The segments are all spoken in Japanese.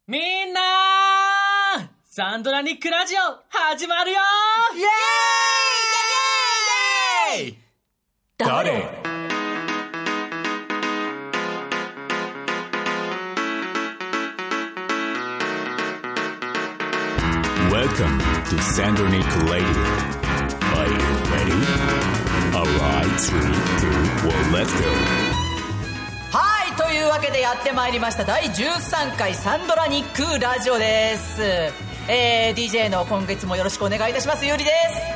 みんなサンドラニックラジオ始まるよイエーイイエーイイエーイ誰Welcome to Sandronic Radio. Are you ready? Alright, 3, 2, 1, let's go. はい、というわけでやってまいりました第13回サンドラニックラジオです。DJ の今月もよろしくお願いいたします。ゆうりです。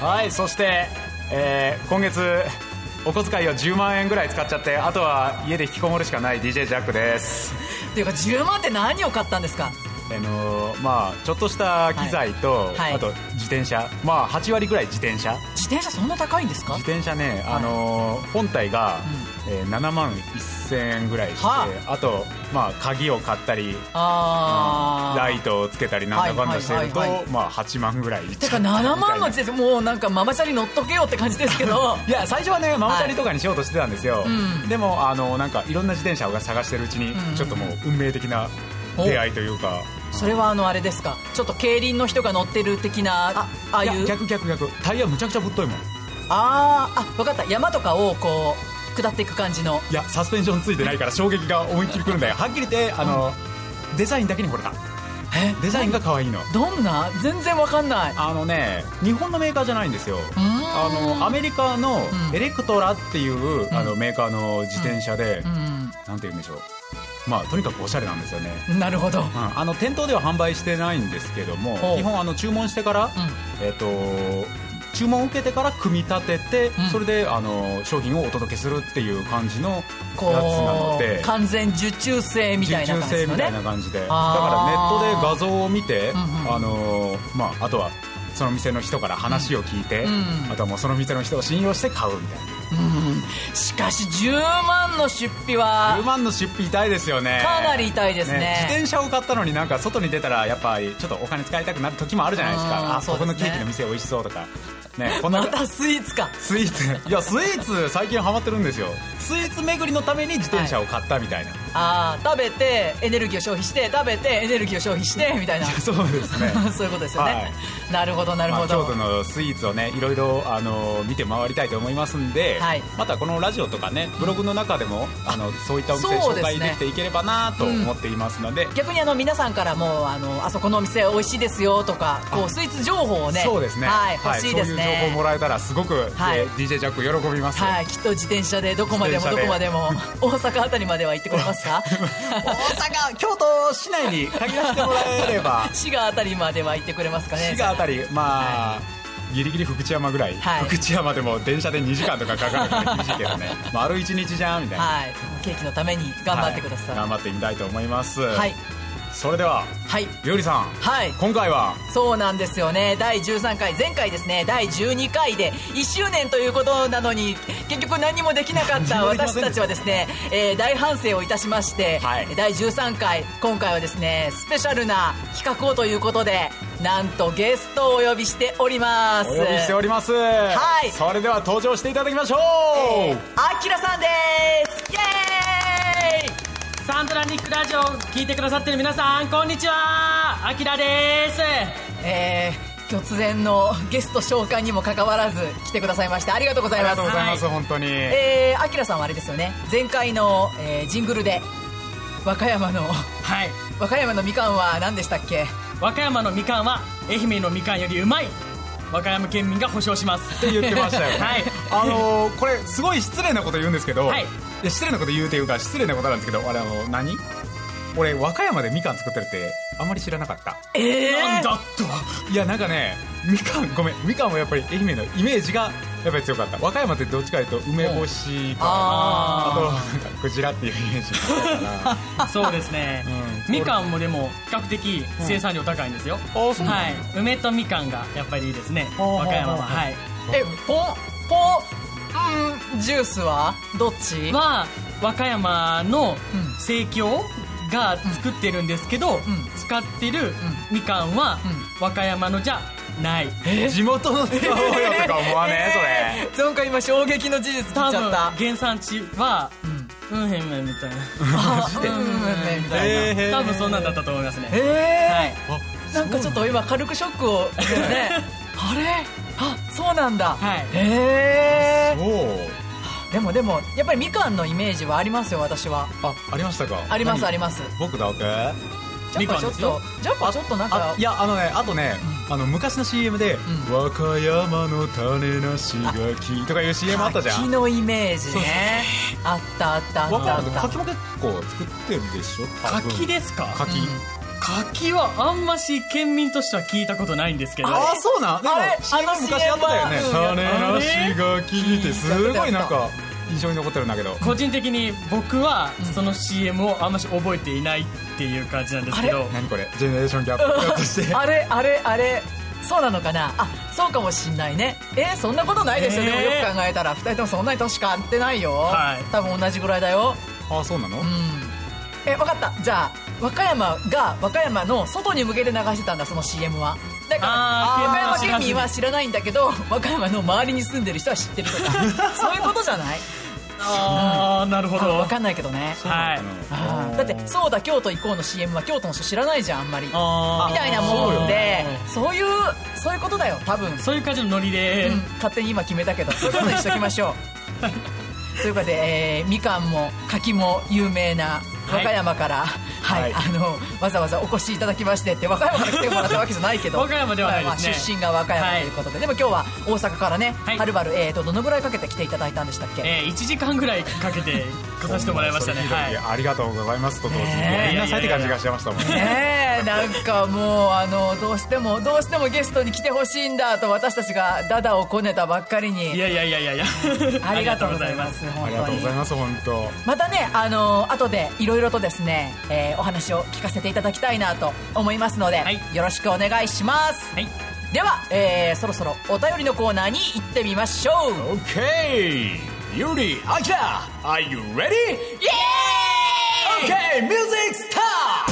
はい、そして、今月お小遣いを10万円ぐらい使っちゃって、あとは家で引きこもるしかない DJ ジャックです。 というか10万って何を買ったんですか？ まあちょっとした機材と、 はいはい、 あと自転車、まあ8割ぐらい自転車そんな高いんですか？ 自転車ね、本体が、7万1000円ぐらいして、あと、まあ、鍵を買ったりライトをつけたりなんだかんだしてると、まあ、8万ぐらいいっちゃう。 てか7万の時点でもうなんかママチャリ乗っとけよって感じですけどいや最初はねママチャリとかにしようとしてたんですよ、でもなんかいろんな自転車を探してるうちに、ちょっともう運命的な出会いというか、 それはあれですか、ちょっと競輪の人が乗ってる的な、ああいう。 いや逆タイヤむちゃくちゃぶっといもん。 分かった、山とかをこう下っていく感じの。 いやサスペンションついてないから衝撃が思いっきりくるんだよ。はっきり言ってデザインだけに惚れた。デザインが可愛いの。 どんな？全然わかんない。 日本のメーカーじゃないんですよ。アメリカのエレクトラっていう、メーカーの自転車で、なんて言うんでしょう、まあ、とにかくおしゃれなんですよね。 なるほど。 店頭では販売してないんですけども、基本注文してから、注文を受けてから組み立てて、それで商品をお届けするっていう感じのやつなので、 完全受注製みたいな感じですね。 受注製みたいな感じで、だからネットで画像を見て、まあ、あとはその店の人から話を聞いて、あとはもうその店の人を信用して買うみたいな。 しかし10万の出費は 10万の出費痛いですよね。 かなり痛いです ね。 自転車を買ったのになんか外に出たらやっぱりちょっとお金使いたくなる時もあるじゃないですか。ここのケーキの店美味しそうとかね。 またスイーツか。 スイーツ、いやスイーツ最近ハマってるんですよ。スイーツ巡りのために自転車を買ったみたいな、 食べてエネルギーを消費して食べてエネルギーを消費してみたいなそうですねそういうことですよね、なるほどなるほど、 京都のスイーツをねいろいろ見て回りたいと思いますんで、またこのラジオとかねブログの中でもそういったお店紹介できていければなと思っていますので、 逆に皆さんからもあそこのお店美味しいですよとかスイーツ情報をね、 そうですね、 欲しいですね。 そういう情報もらえたらすごく、DJ ジャック喜びます。 きっと自転車でどこまでもどこまでも大阪あたりまでは行ってくれますか？ 大阪、京都市内に限らせてもらえれば滋賀あたりまでは行ってくれますかね？ 滋賀あたり、まあ、ギリギリ福知山ぐらい、福知山でも電車で2時間とかかかるから厳しいけどね丸1日じゃんみたいな、 ケーキのために頑張ってください。 頑張ってみたいと思います。それでは、ゆうりさん、今回はそうなんですよね、第13回、前回ですね第12回で1周年ということなのに結局何もできなかった私たちはですね、大反省をいたしまして、第13回今回はですねスペシャルな企画をということで、なんとゲストをお呼びしております。 お呼びしております。それでは登場していただきましょう。 あきらさんです。イエーイ。 サンドラニックラジオ聞いてくださってる皆さんこんにちは、あきらです。 突然のゲスト紹介にもかかわらず来てくださいましてありがとうございます。 ありがとうございます、本当に。 あきらさんはあれですよね、前回の、ジングルで和歌山のみかんは何でしたっけ？ 和歌山のみかんは愛媛のみかんよりうまい、和歌山県民が保証しますって言ってましたよねこれすごい失礼なこと言うんですけど、いや失礼なこと言うというか失礼なことなんですけど、あれ俺和歌山でみかん作ってるってあんまり知らなかった。 なんだと。 いやなんかね、みかんもやっぱり愛媛のイメージがやっぱり強かった。和歌山ってどっちかというと梅干しか、あとなんかクジラっていうイメージがあったからそうですね、みかんもでも比較的生産量高いんですよ。梅とみかんがやっぱりいいですね、和歌山は。 ジュースはどっち？ は和歌山の生協が作ってるんですけど、使ってるみかんは和歌山のじゃない。 地元の使おうよとか思わねそれ。 なんか今衝撃の事実聞いちゃった。 多分原産地はうんへんめんみたいなみたいな、 多分そんなんだったと思いますね。 はい、なんかちょっと今軽くショックを受けるねあれ、あ、そうなんだ、 はい、 そうでもやっぱりみかんのイメージはありますよ、私は。 ありましたか。 ありますあります。 僕だけジャパちょっとなんか、 いやあとね、昔の CM で、和歌山の種なし柿とかいう CM あったじゃん。 柿のイメージね。あった柿も結構作ってるでしょ。 柿ですか。 柿はあんまし県民としては聞いたことないんですけど。 そうなん。でも CM 昔あったよね。種なし柿ってすごいなんか印象に残ってるんだけど、 個人的に僕はその CM をあんまし覚えていないっていう感じなんですけど。 何これ、ジェネレーションギャップしてあれそうなのかな。そうかもしんないね。そんなことないですよ。でもよく考えたら2人ともそんなに年変わってないよ、はい、多分同じぐらいだよ。 そうなの。 分かった。じゃあ和歌山の外に向けて流してたんだ、その CM は。だから和歌山県民は知らないんだけど、和歌山の周りに住んでる人は知ってるとかそういうことじゃない。 なるほど。 分かんないけどね。だってそうだ京都行こうの CM は京都の人知らないじゃんあんまりみたいなもんで、そういうことだよ多分。 そういう感じのノリで、 勝手に今決めたけどそういうことにしときましょうということで、みかんも柿も有名な和歌山から、わざわざお越しいただきましてって和歌山から来てもらったわけじゃないけど和歌山ではないですね、 出身が和歌山ということで、でも今日は大阪からね、はるばるどのぐらいかけて来ていただいたんでしたっけ。 1時間ぐらいかけて来させてもらいましたね。 ありがとうございますと同時にみんなさいって感じがしてましたもんね。なんかもうどうしてもゲストに来てほしいんだと私たちがダダをこねたばっかりに、 いやありがとうございます。 ありがとうございます。本当またね、後でいろいろとですね、お話を聞かせていただきたいなと思いますので、よろしくお願いします。では、そろそろお便りのコーナーに行ってみましょう。 OK ゆりあきら Are you ready? イエーイ OK Music Start。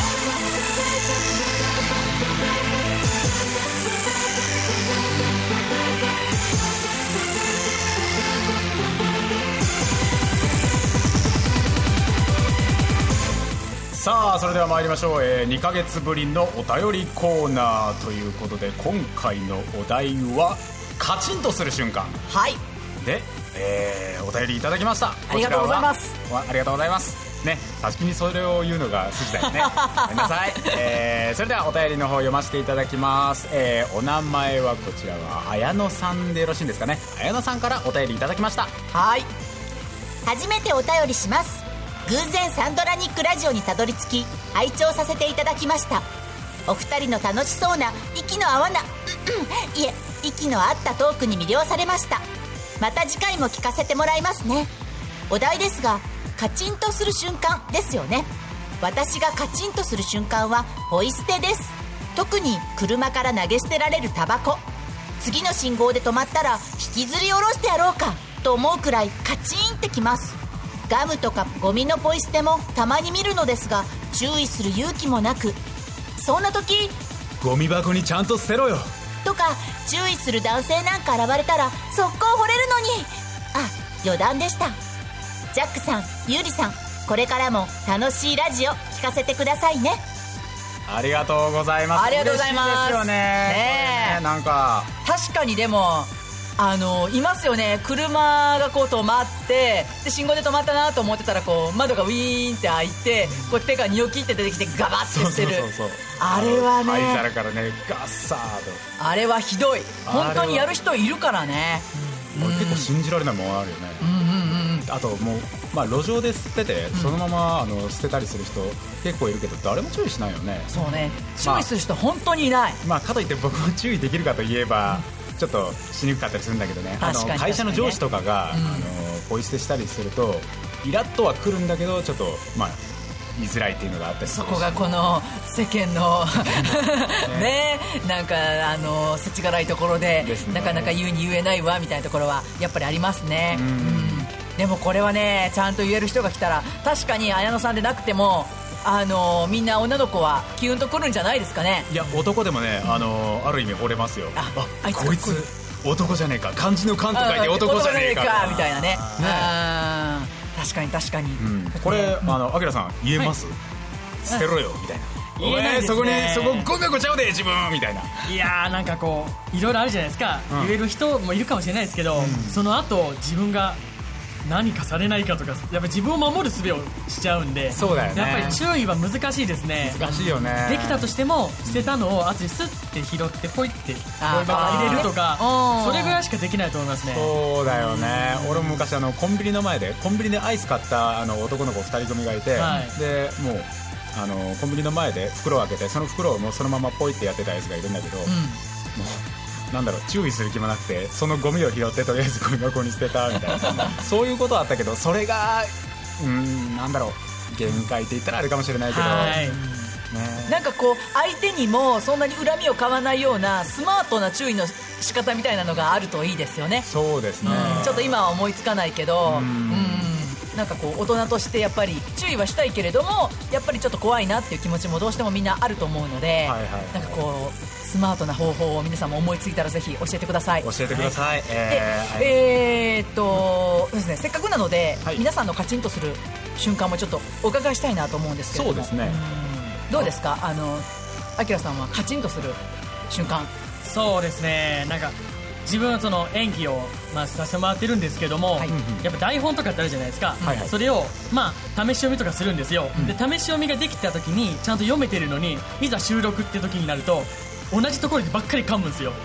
さあそれでは参りましょう。2ヶ月ぶりのお便りコーナーということで、今回のお題はカチンとする瞬間で、お便りいただきました。 ありがとうございます。 ありがとうございますね。先にそれを言うのが筋だよねごめんなさい。それではお便りの方読ませていただきます。お名前はこちらは綾野さんでよろしいんですかね。綾野さんからお便りいただきました。 初めてお便りします。偶然サンドラニックラジオにたどり着き拝聴させていただきました。お二人の楽しそうな息の合わないえ息の合ったトークに魅了されました。また次回も聞かせてもらいますね。お題ですが、カチンとする瞬間ですよね。私がカチンとする瞬間はポイ捨てです。特に車から投げ捨てられるタバコ、次の信号で止まったら引きずり下ろしてやろうかと思うくらいカチンってきます。ガムとかゴミのポイ捨てもたまに見るのですが、注意する勇気もなく、そんな時ゴミ箱にちゃんと捨てろよとか注意する男性なんか現れたら速攻惚れるのに。余談でした。ジャックさん、ユーリさん、これからも楽しいラジオ聞かせてくださいね。 ありがとうございます。 ありがとうございます。 嬉しいですよね。なんか確かにでもいますよね。車がこう止まってで信号で止まったなと思ってたらこう窓がウィーンって開いてこう手がニョキって出てきてガバッてしてる。あれはね、 灰皿からねガッサーと、 あれはひどい。本当にやる人いるからね。 結構信じられないものあるよね。あともう、路上で捨ててそのまま捨てたりする人結構いるけど、誰も注意しないよね。 そうね、注意する人本当にいない。 かといって僕も注意できるかといえばちょっとしにくかったりするんだけどね。会社の上司とかが、ポイ捨てしたりするとイラッとは来るんだけど、ちょっと言いづらいっていうのがあったりする。 そこがこの世間のね、なんか世知辛いところで、なかなか言うに言えないわみたいなところはやっぱりありますね。でもこれはね、ちゃんと言える人が来たら確かに綾野さんでなくてもみんな女の子はキュンとくるんじゃないですかね。 いや男でもね、ある意味惚れますよ。こいつ男じゃねえか、漢字の漢と書いて男じゃねえかみたいなね。 確かに確かに、 これアキラさん言えます、捨てろよみたいな、 言えないですね。 そこゴミ箱ちゃうで自分みたいな。 いやーなんかこういろいろあるじゃないですか、言える人もいるかもしれないですけど、その後自分が何かされないかとか、やっぱり自分を守る術をしちゃうんで、 そうだよね、 やっぱり注意は難しいですね。 難しいよね。 できたとしても捨てたのを後にスッて拾ってポイってゴミ箱入れるとか、それぐらいしかできないと思いますね。 そうだよね。俺も昔コンビニの前でコンビニでアイス買った男の子2人組がいて、でもうコンビニの前で袋を開けてその袋をもうそのままポイってやってたやつがいるんだけど、もうなんだろう、注意する気もなくてそのゴミを拾ってとりあえずゴミ箱に捨てたみたいなそういうことはあったけど、それがなんだろう、限界って言ったらあれかもしれないけど、 なんかこう相手にもそんなに恨みを買わないようなスマートな注意の仕方みたいなのがあるといいですよね。 そうですね、 ちょっと今は思いつかないけど、なんかこう大人としてやっぱり注意はしたいけれども、やっぱりちょっと怖いなっていう気持ちもどうしてもみんなあると思うので、なんかこうスマートな方法を皆さんも思いついたらぜひ教えてください。 教えてください。 ですね、せっかくなので、皆さんのカチンとする瞬間もちょっとお伺いしたいなと思うんですけれども。 そうですね、 どうですか、アキラさんはカチンとする瞬間。 そうですね、なんか自分はその演技をさせてもらってるんですけども、やっぱ台本とかってあるじゃないですか、それを試し読みとかするんですよ、で試し読みができた時にちゃんと読めてるのに、いざ収録って時になると同じところでばっかり噛むんですよ。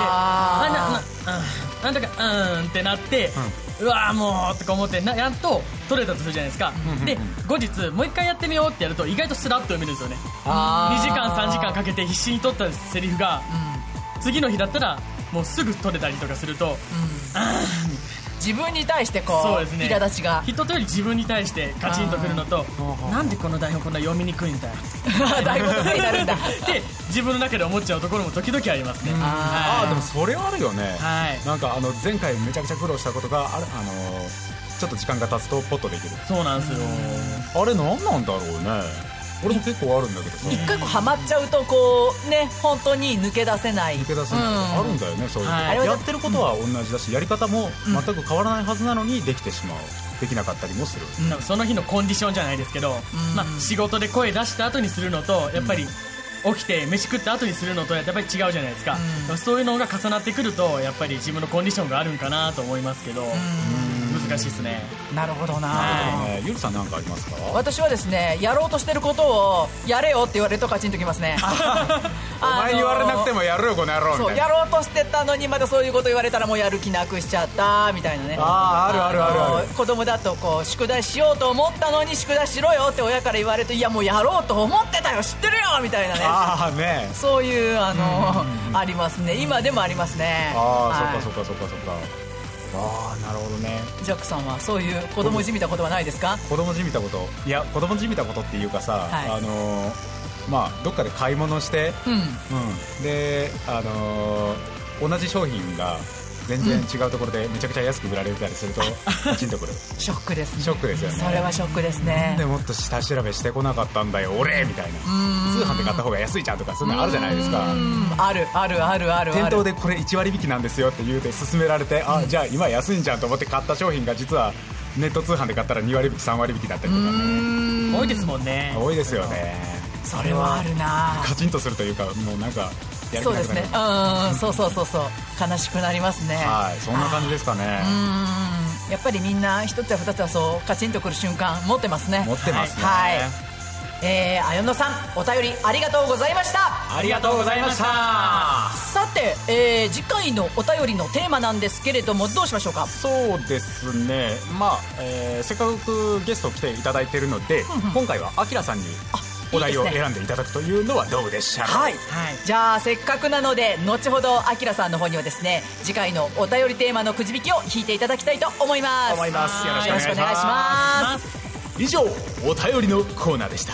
なんとかってなって、うわーもうとか思ってやっと取れたとするじゃないですか、で後日もう一回やってみようってやると意外とスラッと読めるんですよね。2時間3時間かけて必死に取ったセリフが、次の日だったらもうすぐ取れたりとかすると、 自分に対してこう、 そうですね、 苛立ちが人とより自分に対してカチンとくるのと、なんでこの台本こんな読みにくいんだよ台本のせいになるんだって自分の中で思っちゃうところも時々ありますね。 でもそれはあるよね、なんか前回めちゃくちゃ苦労したことがちょっと時間が経つとポッとできる。 そうなんですよ。 あれ何なんだろうね。俺も結構あるんだけどさ、 一回こうハマっちゃうとこうね、本当に抜け出せないあるんだよね、そういうの、やってることは同じだし、やり方も全く変わらないはずなのにできてしまう、できなかったりもする、 その日のコンディションじゃないですけど、仕事で声出した後にするのと、やっぱり起きて飯食った後にするのとやっぱり違うじゃないですか、そういうのが重なってくるとやっぱり自分のコンディションがあるんかなと思いますけど、難しいですね。 なるほどな。 ゆるさん何かありますか？ 私はですね、やろうとしてることをやれよって言われるとカチンときますねお前に言われなくてもやるよこの野郎みたいな。 そうやろうとしてたのにまだそういうこと言われたらもうやる気なくしちゃったみたいなね。 ある子供だとこう宿題しようと思ったのに宿題しろよって親から言われると、いやもうやろうと思ってたよ知ってるよみたいなね。そういうありますね。今でもありますね。 そっかなるほどね。 ジャックさんはそういう子供じみたことはないですか？ 子供じみたこと、いや子供じみたことっていうかさ、どっかで買い物して、で同じ商品が全然違うところでめちゃくちゃ安く売られてたりするとカチンとくる。 ショックですね。 ショックですよね。 それはショックですね。 なんでもっと下調べしてこなかったんだよ俺みたいな。通販で買った方が安いじゃんとかそういうのあるじゃないですか。 ある店頭でこれ1割引きなんですよって言うて勧められて、じゃあ今安いんじゃんと思って買った商品が実はネット通販で買ったら2割引き3割引きだったりとかね。 多いですもんね。 多いですよね。 それはあるな。 カチンとするというか、もうなんかやる気なくなる。 そうですね。そう悲しくなりますね。 そんな感じですかね。 やっぱりみんな一つや二つはそうカチンとくる瞬間持ってますね。 持ってますね。 あよのさん、お便りありがとうございました。 ありがとうございました。 さて、次回のお便りのテーマなんですけれども、どうしましょうか？ そうですね、せっかくゲスト来ていただいているので、今回はアキラさんにお題を選んでいただくというのはどうでしょう？ じゃあせっかくなので後ほどアキラさんの方にはですね、次回のお便りテーマのくじ引きを引いていただきたいと思います。 よろしくお願いします。 以上、お便りのコーナーでした。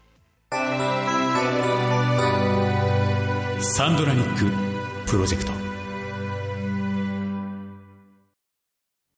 サンドラニックプロジェクト。